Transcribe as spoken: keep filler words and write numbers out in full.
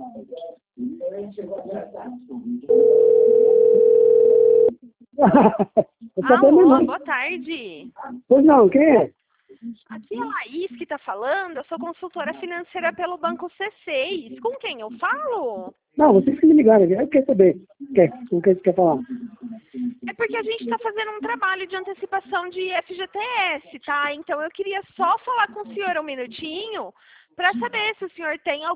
Eu tô Alô, terminando. boa tarde. Pois não, quem é? Aqui é a Laís que está falando, eu sou consultora financeira pelo Banco C seis. Com quem eu falo? Não, vocês que me ligaram aqui. Eu quero saber. Quer? Com quem você quer falar? É porque a gente está fazendo um trabalho de antecipação de F G T S, tá? Então eu queria só falar com o senhor um minutinho para saber se o senhor tem algum